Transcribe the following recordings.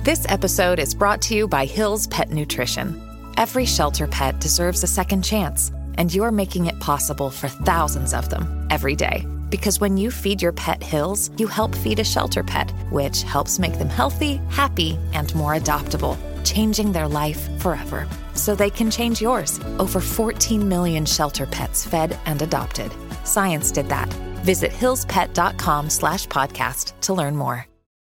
This episode is brought to you by Hill's Pet Nutrition. Every shelter pet deserves a second chance, and you're making it possible for thousands of them every day. Because when you feed your pet Hill's, you help feed a shelter pet, which helps make them healthy, happy, and more adoptable, changing their life forever. So they can change yours. Over 14 million shelter pets fed and adopted. Science did that. Visit hillspet.com/podcast to learn more.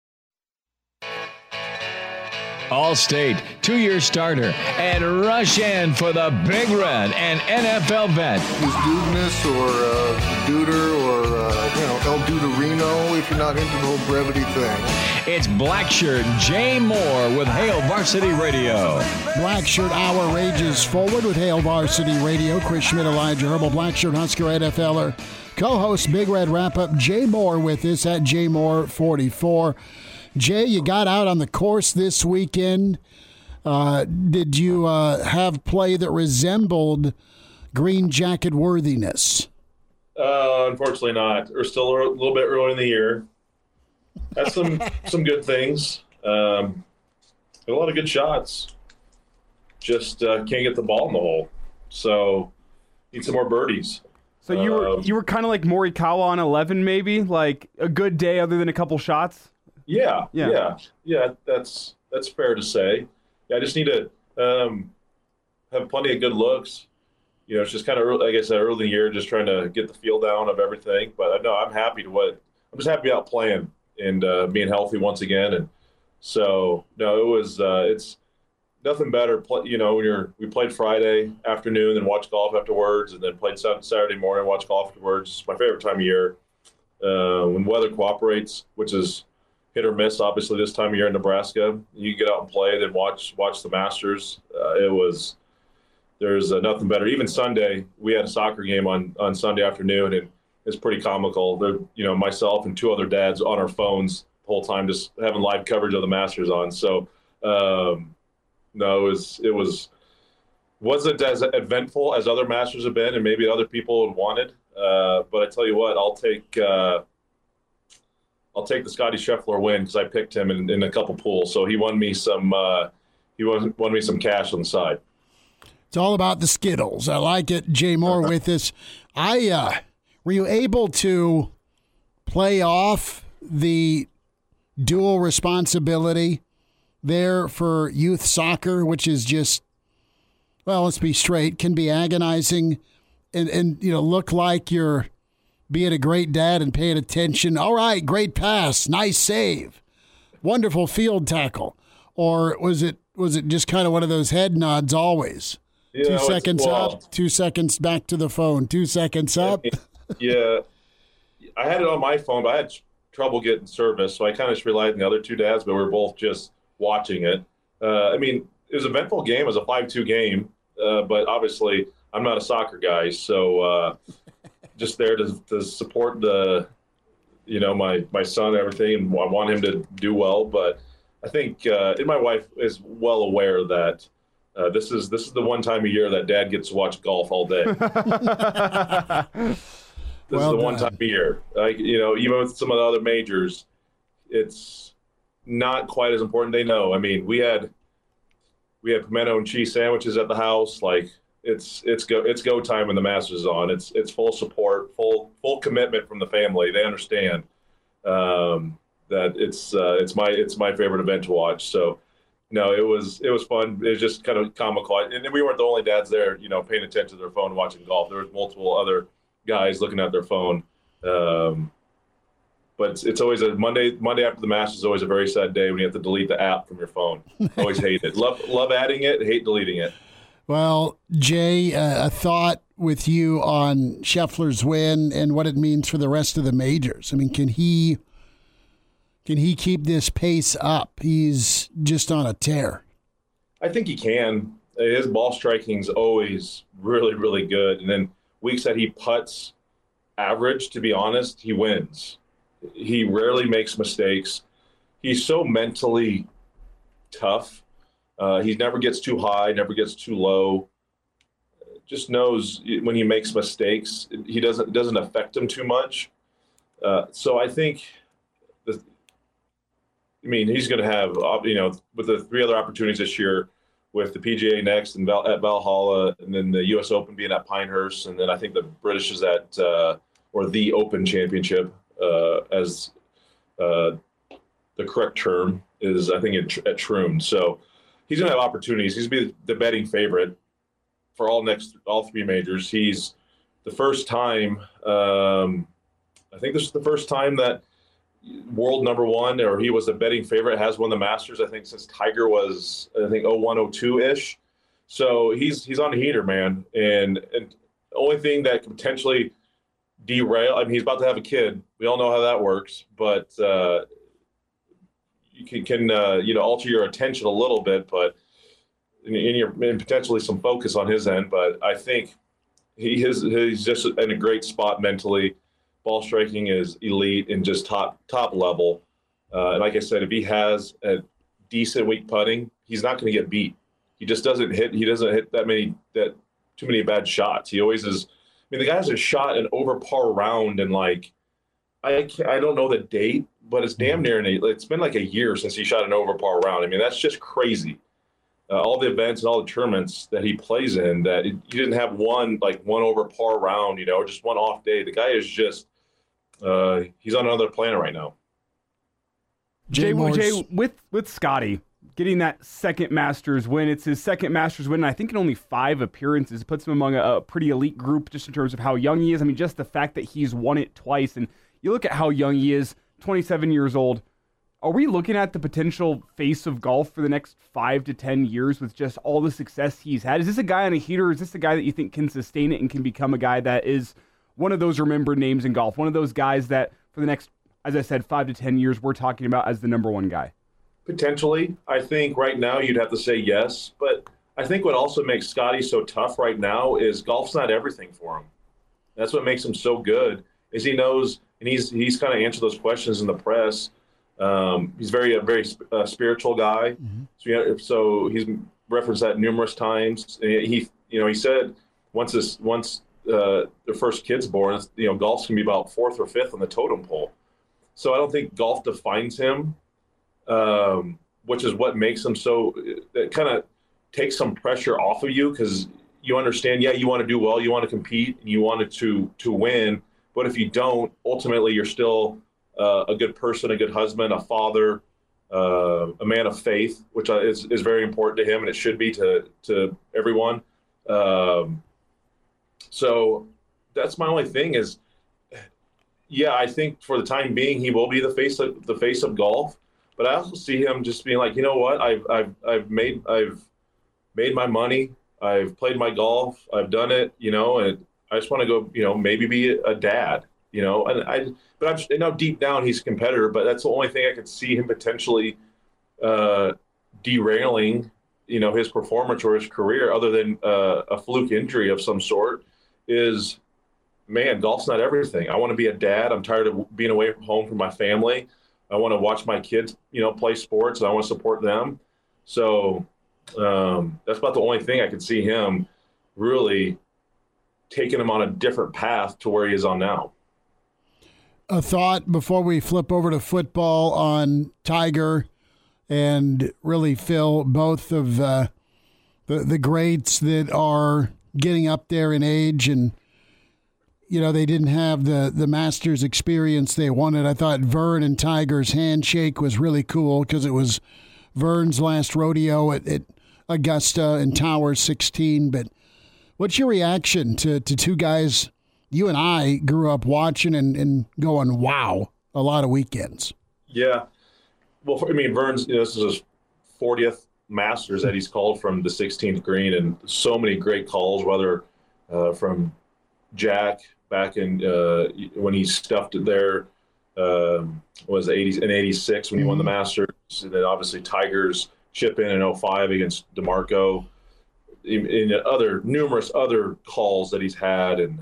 Allstate, 2-year starter, and rush in for the Big Red and NFL vet. Is Dudeness or Duder or, El Duderino if you're not into the whole brevity thing. It's Blackshirt Jay Moore with Hail Varsity Radio. Blackshirt Hour rages forward with Hail Varsity Radio. Chris Schmidt, Elijah Herbal, Blackshirt Husker NFLer, co-host Big Red Wrap-Up. Jay Moore with us at JMoore44. Jay, you got out on the course this weekend. Did you have play that resembled green jacket worthiness? Unfortunately not. We're still a little bit early in the year. Had some good things. Had a lot of good shots. Just can't get the ball in the hole. So need some more birdies. So you were kind of like Morikawa on 11, maybe, like a good day other than a couple shots. Yeah. That's fair to say. Yeah, I just need to have plenty of good looks. It's just kind of, like I said, early in the year, just trying to get the feel down of everything. But no, I'm happy I'm just happy out playing and being healthy once again. And so, no, it was it's nothing better. When we played Friday afternoon, then watched golf afterwards, and then played Saturday morning, watched golf afterwards. It's my favorite time of year when weather cooperates, which is hit or miss, obviously, this time of year in Nebraska. You get out and play, then watch the Masters. There's nothing better. Even Sunday, we had a soccer game on Sunday afternoon, and it's pretty comical. Myself and 2 other dads on our phones the whole time, just having live coverage of the Masters on. So, no, it wasn't as eventful as other Masters have been, and maybe other people had wanted. But I tell you what, I'll take the Scotty Scheffler win because I picked him in a couple pools. So he won me some cash on the side. It's all about the Skittles. I like it. Jay Moore with us. Were you able to play off the dual responsibility there for youth soccer, which is just, well, let's be straight, can be agonizing and look like you're being a great dad and paying attention. All right, great pass, nice save, wonderful field tackle. Or was it just kind of one of those head nods always? 2 seconds up, 2 seconds back to the phone, 2 seconds up. Yeah, I had it on my phone, but I had trouble getting service, so I kind of just relied on the other 2 dads, but we were both just watching it. It was an eventful game. It was a 5-2 game, but obviously I'm not a soccer guy, so just there to support my son and everything, and I want him to do well. But I think, and my wife is well aware that this is the one time a year that Dad gets to watch golf all day. This is the one time a year. Even with some of the other majors, it's not quite as important. They know. We had pimento and cheese sandwiches at the house. Like it's go time when the Masters is on. It's full support, full commitment from the family. They understand that it's my favorite event to watch. So. No, it was fun. It was just kind of comical. And we weren't the only dads there, paying attention to their phone, watching golf. There was multiple other guys looking at their phone. But it's always a Monday after the Masters is always a very sad day when you have to delete the app from your phone. Always hate it. Love adding it, hate deleting it. Well, Jay, a thought with you on Scheffler's win and what it means for the rest of the majors. Can he keep this pace up? He's just on a tear. I think he can. His ball striking is always really, really good. And then weeks that he putts average, to be honest, he wins. He rarely makes mistakes. He's so mentally tough. He never gets too high, never gets too low. Just knows when he makes mistakes, it doesn't affect him too much. So I think mean, he's going to have, with the 3 other opportunities this year, with the PGA next and at Valhalla, and then the U.S. Open being at Pinehurst, and then I think the British is at or the Open Championship as the correct term is, I think, at Troon. So he's going to have opportunities. He's going to be the betting favorite for all 3 majors. He's the first time. I think this is the first time that world number one, or he was the betting favorite, has won the Masters, I think, since Tiger was, I think, 01, 02-ish. So he's on the heater, man. And the only thing that could potentially derail, I mean, he's about to have a kid. We all know how that works. But you can alter your attention a little bit, but and potentially some focus on his end. But I think he's just in a great spot mentally. Ball striking is elite and just top level. And like I said, if he has a decent week putting, he's not going to get beat. He just doesn't hit. He doesn't hit too many bad shots. He always is. I mean, the guy has a shot an over par round, and like I don't know the date, but it's damn near it's been like a year since he shot an over par round. I mean, that's just crazy. All the events and all the tournaments that he plays in, that he didn't have one over par round, or just one off day. The guy is just he's on another planet right now. Jay, with Scotty getting that second Masters win, it's his second Masters win, and I think in only 5 appearances. It puts him among a pretty elite group just in terms of how young he is. I mean, just the fact that he's won it twice, and you look at how young he is, 27 years old. Are we looking at the potential face of golf for the next 5 to 10 years with just all the success he's had? Is this a guy on a heater? Is this a guy that you think can sustain it and can become a guy that is one of those remembered names in golf, one of those guys that for the next, as I said, 5 to 10 years, we're talking about as the number one guy? Potentially. I think right now you'd have to say yes, but I think what also makes Scotty so tough right now is golf's not everything for him. That's what makes him so good, is he knows, and he's kind of answered those questions in the press. He's a very spiritual guy. Mm-hmm. So he's referenced that numerous times. He said once their first kid's born, golf's gonna be about 4th or 5th on the totem pole. So I don't think golf defines him, which is what makes him so. It kind of takes some pressure off of you, because you understand. Yeah, you want to do well, you want to compete, and you want it to win. But if you don't, ultimately you're still a good person, a good husband, a father, a man of faith, which is very important to him, and it should be to everyone. So that's my only thing is, yeah, I think for the time being he will be the face of golf, but I also see him just being like, you know what, I've made my money, I've played my golf, I've done it, and I just want to go, maybe be a dad, but I know deep down he's a competitor, but that's the only thing I could see him potentially derailing, his performance or his career, other than a fluke injury of some sort, is, man, golf's not everything. I want to be a dad. I'm tired of being away from home from my family. I want to watch my kids, play sports, and I want to support them. So that's about the only thing I could see him really taking him on a different path to where he is on now. A thought before we flip over to football on Tiger and really Phil, both of the greats that are getting up there in age, and they didn't have the Masters experience they wanted. I thought Vern and Tiger's handshake was really cool, because it was Vern's last rodeo at Augusta and Tower 16. But what's your reaction to 2 guys you and I grew up watching and going, wow, a lot of weekends? Yeah. Well, Vern's, this is his 40th Masters that he's called from the 16th green, and so many great calls, whether from Jack back in when he stuffed it there, was 80s in 86 when he won the Masters, and then obviously Tiger's chip in 05 against DeMarco, in numerous other calls that he's had, and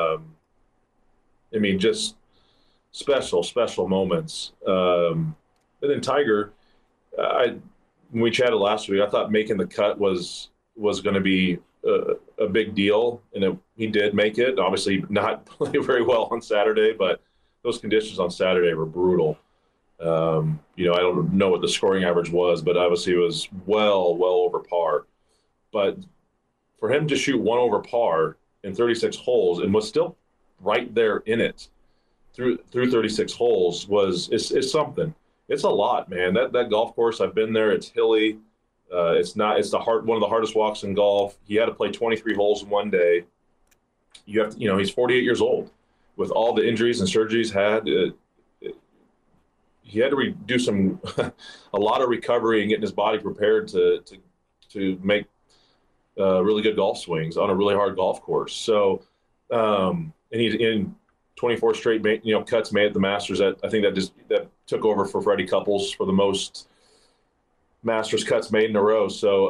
just special moments. And then Tiger, when we chatted last week, I thought making the cut was going to be a big deal, and he did make it. Obviously not play very well on Saturday, but those conditions on Saturday were brutal. I don't know what the scoring average was, but obviously it was well over par. But for him to shoot 1 over par in 36 holes and was still right there in it through 36 holes is something. It's a lot, man. That golf course, I've been there. It's hilly. It's one of the hardest walks in golf. He had to play 23 holes in one day. He's 48 years old. With all the injuries and surgeries he had to do a lot of recovery and getting his body prepared to make really good golf swings on a really hard golf course. So, and he's in 24 straight, cuts made at the Masters. I think that took over for Freddie Couples for the most Masters cuts made in a row. So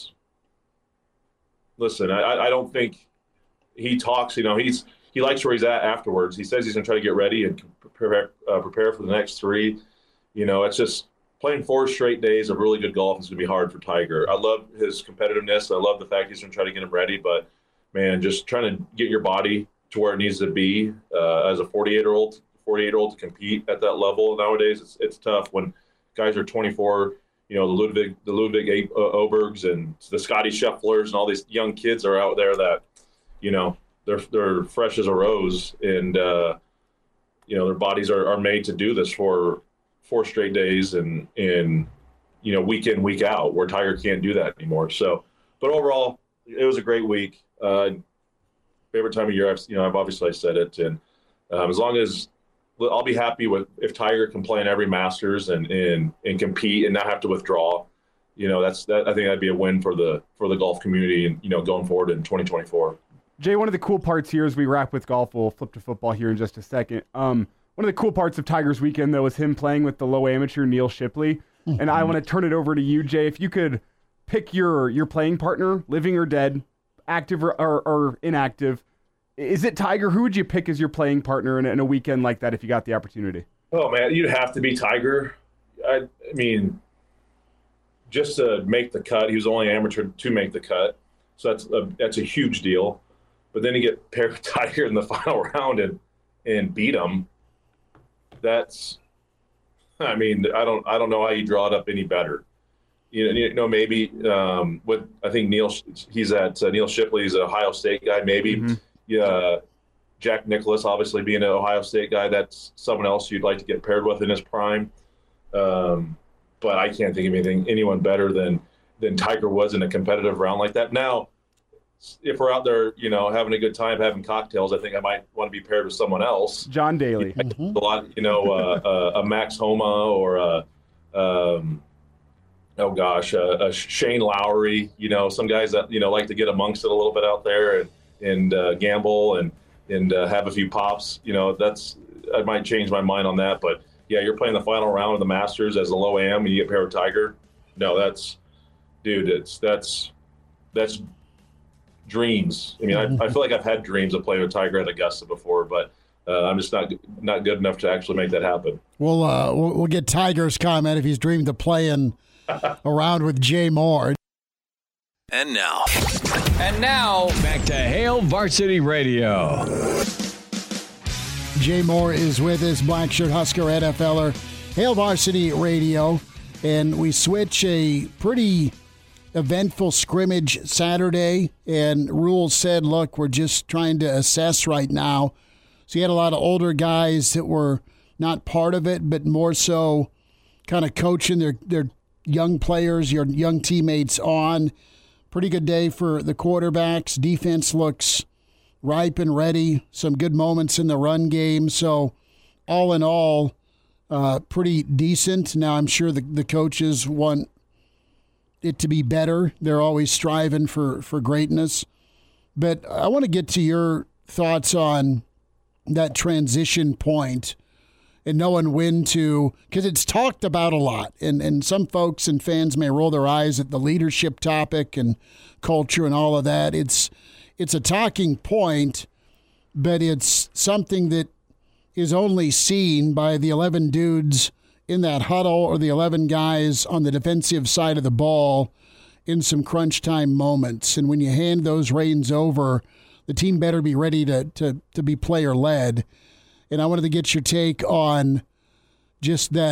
I don't think he talks. He likes where he's at afterwards. He says he's going to try to get ready and prepare for the next 3. It's just playing 4 straight days of really good golf is going to be hard for Tiger. I love his competitiveness. I love the fact he's going to try to get him ready. But, man, just trying to get your body to where it needs to be as a 48-year-old to compete at that level nowadays, it's tough when guys are 24. The Ludwig Obergs and the Scotty Schefflers and all these young kids are out there that, they're fresh as a rose, and their bodies are made to do this for 4 straight days and week in, week out, where Tiger can't do that anymore. So, but overall, it was a great week. Favorite time of year. I've obviously said it, and as long as I'll be happy if Tiger can play in every Masters and compete and not have to withdraw. I think that'd be a win for the golf community and going forward in 2024. Jay, one of the cool parts here as we wrap with golf, we'll flip to football here in just a second. One of the cool parts of Tiger's weekend, though, was him playing with the low amateur Neil Shipley. Mm-hmm. And I want to turn it over to you, Jay. If you could pick your playing partner, living or dead, active or inactive, is it Tiger? Who would you pick as your playing partner in a weekend like that if you got the opportunity? Oh, man, you'd have to be Tiger. I mean, just to make the cut, he was only amateur to make the cut. So that's a huge deal. But then you get paired with Tiger in the final round and beat him. I don't know how you draw it up any better. Maybe I think he's at Neil Shipley's an Ohio State guy. Maybe, mm-hmm. Jack Nicklaus, obviously being an Ohio State guy, that's someone else you'd like to get paired with in his prime. But I can't think of anyone better than Tiger was in a competitive round like that. Now, if we're out there, having a good time, having cocktails, I think I might want to be paired with someone else. John Daly. Mm-hmm. A lot, a Max Homa or a Shane Lowry. Some guys that like to get amongst it a little bit out there and gamble and have a few pops. I might change my mind on that, but yeah, you're playing the final round of the Masters as a low am and you get paired with Tiger. No, that's dreams. I mean, I feel like I've had dreams of playing with Tiger at Augusta before, but I'm just not good enough to actually make that happen. We'll get Tiger's comment if he's dreamed of playing around with Jay Moore. And now, back to Hail Varsity Radio. Jay Moore is with us, Black Shirt Husker NFLer, Hail Varsity Radio, and we switch a pretty eventful scrimmage Saturday, and Rules said, look, we're just trying to assess right now. So you had a lot of older guys that were not part of it, but more so kind of coaching their young players, your young teammates on. Pretty good day for the quarterbacks. Defense looks ripe and ready. Some good moments in the run game. So all in all, pretty decent. Now I'm sure the coaches want it to be better. They're always striving for greatness. But I want to get to your thoughts on that transition point and knowing when to, because it's talked about a lot. And some folks and fans may roll their eyes at the leadership topic and culture and all of that. It's a talking point, but it's something that is only seen by the 11 dudes in that huddle or the 11 guys on the defensive side of the ball in some crunch time moments. And when you hand those reins over, the team better be ready to be player led. And I wanted to get your take on just that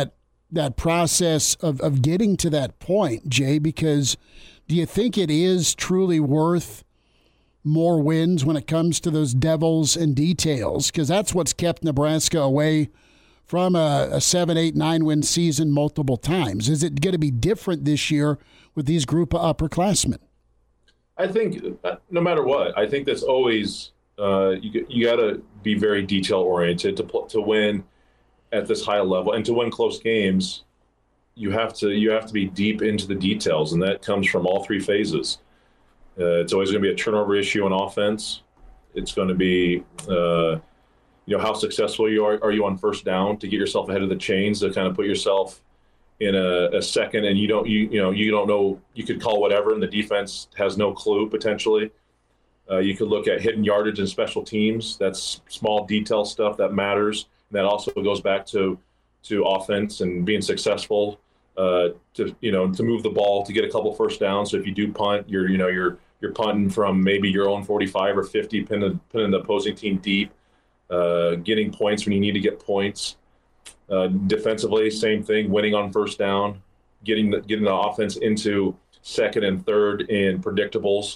that process of getting to that point, Jay? Because do you think it is truly worth more wins when it comes to those devils and details? Because that's what's kept Nebraska away from a 7, 8, 9 win season multiple times. Is it going to be different this year with these group of upperclassmen? I think no matter what, I think that's always you got to be very detail oriented to win at this high level, and to win close games. You have to be deep into the details, and that comes from all three phases. It's always going to be a turnover issue on offense. It's going to be how successful are you on first down to get yourself ahead of the chains, to kind of put yourself in a second, and you don't know, you could call whatever, and the defense has no clue potentially. You could look at hidden yardage and special teams. That's small detail stuff that matters. And that also goes back to offense and being successful to move the ball, to get a couple first downs. So if you do punt, you're punting from maybe your own 45 or 50, pinning the opposing team deep, getting points when you need to get points. Defensively, same thing, winning on first down, getting the offense into second and third in predictables,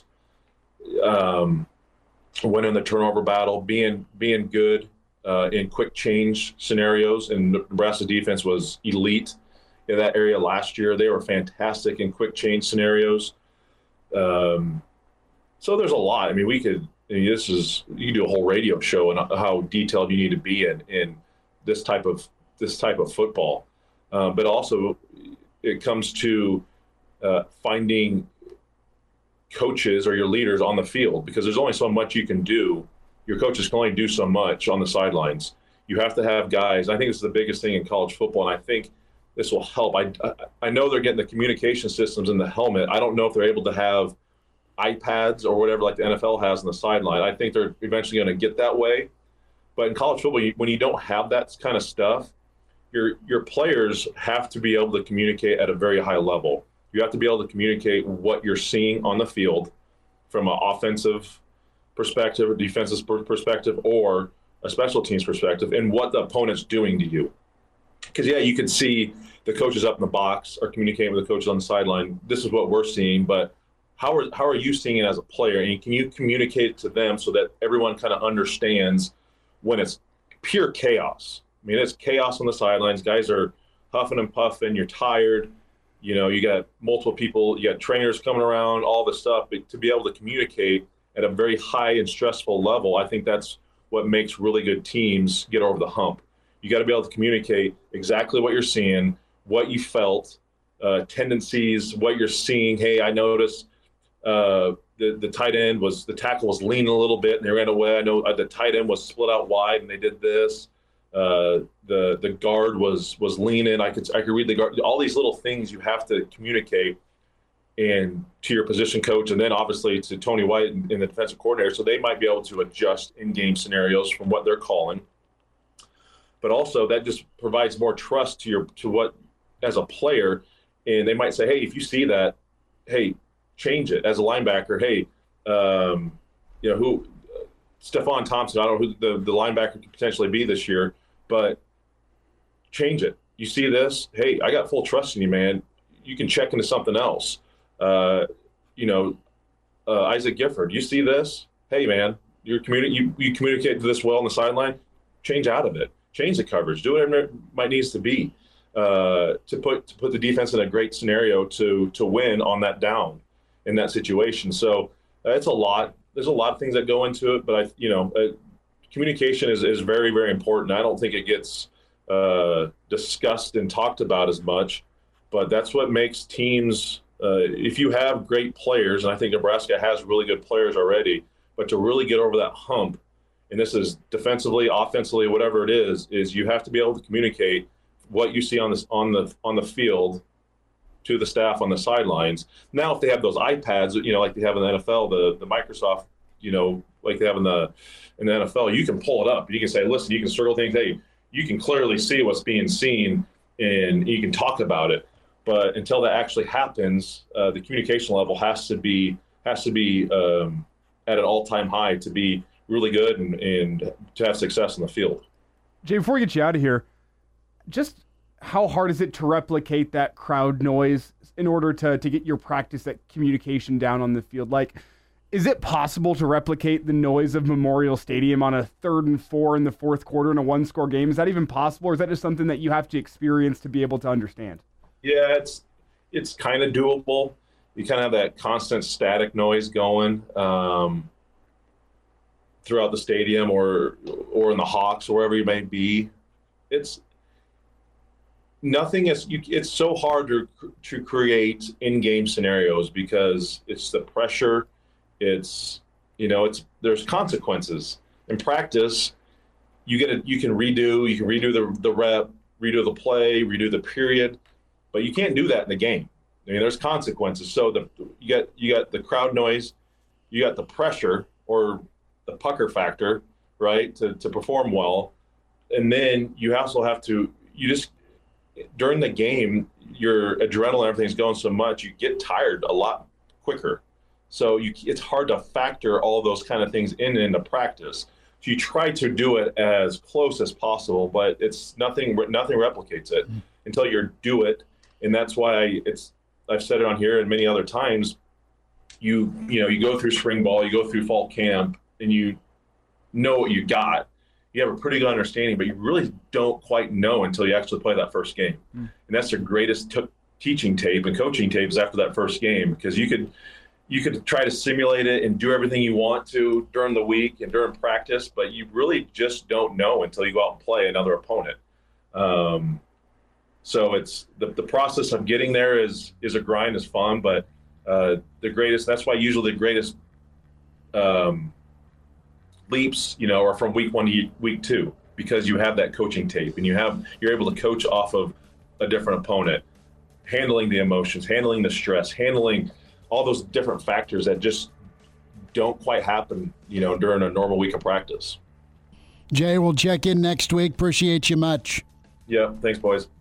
winning the turnover battle, being good in quick change scenarios. And Nebraska's defense was elite in that area last year. They were fantastic in quick change scenarios. So there's a lot. I mean, you could do a whole radio show on how detailed you need to be in this type of football. But also it comes to finding coaches or your leaders on the field, because there's only so much you can do. Your coaches can only do so much on the sidelines. You have to have guys. I think this is the biggest thing in college football, and I think this will help. I know they're getting the communication systems in the helmet. I don't know if they're able to have iPads or whatever like the NFL has on the sideline. I think they're eventually going to get that way. But in college football, when you don't have that kind of stuff, your players have to be able to communicate at a very high level. You have to be able to communicate what you're seeing on the field from an offensive perspective, a defensive perspective, or a special teams perspective, and what the opponent's doing to you. Because, you can see the coaches up in the box are communicating with the coaches on the sideline. This is what we're seeing, but how are you seeing it as a player? And can you communicate it to them so that everyone kind of understands when it's pure chaos? I mean, it's chaos on the sidelines. Guys are huffing and puffing. You're tired. You got multiple people. You got trainers coming around, all this stuff. But to be able to communicate at a very high and stressful level, I think that's what makes really good teams get over the hump. You got to be able to communicate exactly what you're seeing, what you felt, tendencies, what you're seeing. Hey, I noticed the tight end the tackle was leaning a little bit and they ran away. I know the tight end was split out wide and they did this. The guard was leaning. I could read the guard. All these little things you have to communicate and to your position coach, and then obviously to Tony White and the defensive coordinator, so they might be able to adjust in-game scenarios from what they're calling. But also that just provides more trust to what as a player, and they might say, hey, if you see that, hey, change it. As a linebacker, hey, who Stephon Thompson, I don't know who the linebacker could potentially be this year, but change it. You see this, hey, I got full trust in you, man. You can check into something else. Isaac Gifford, you see this? Hey, man, you communicate this well on the sideline. Change out of it. Change the coverage. Do whatever it might needs to be to put the defense in a great scenario to win on that down in that situation. So it's a lot. There's a lot of things that go into it, but communication is very, very important. I don't think it gets discussed and talked about as much, but that's what makes teams. If you have great players, and I think Nebraska has really good players already, but to really get over that hump, and this is defensively, offensively, whatever it is you have to be able to communicate what you see on the field to the staff on the sidelines. Now, if they have those iPads, like they have in the NFL, the Microsoft, like they have in the NFL, you can pull it up. You can say, listen, you can circle things. Hey, you can clearly see what's being seen, and you can talk about it. But until that actually happens, the communication level has to be at an all-time high to be really good and to have success in the field. Jay, before we get you out of here, just how hard is it to replicate that crowd noise in order to get your practice, that communication down on the field? Like, is it possible to replicate the noise of Memorial Stadium on a 3rd and 4 in the fourth quarter in a 1-score game? Is that even possible, or is that just something that you have to experience to be able to understand? Yeah, it's kind of doable. You kind of have that constant static noise going throughout the stadium or in the Hawks or wherever you may be. It's so hard to create in-game scenarios because it's the pressure. There's consequences. In practice, you can redo the rep, redo the play, redo the period, but you can't do that in the game. I mean, there's consequences. So you got the crowd noise, you got the pressure or the pucker factor, right, to perform well, and then you also have to during the game, your adrenaline, everything's going so much, you get tired a lot quicker. So it's hard to factor all those kind of things into practice. So you try to do it as close as possible, but it's nothing replicates it until you do it. And that's why I've said it on here and many other times, you go through spring ball, you go through fall camp, and you know what you got. You have a pretty good understanding, but you really don't quite know until you actually play that first game. And that's the greatest teaching tape and coaching tapes after that first game, because you could try to simulate it and do everything you want to during the week and during practice, but you really just don't know until you go out and play another opponent. So it's the process of getting there is a grind, is fun, but that's why usually the greatest leaps, are from week 1 to week 2, because you have that coaching tape and you're able to coach off of a different opponent, handling the emotions, handling the stress, handling all those different factors that just don't quite happen, during a normal week of practice. Jay, we'll check in next week. Appreciate you much. Yeah, thanks, boys.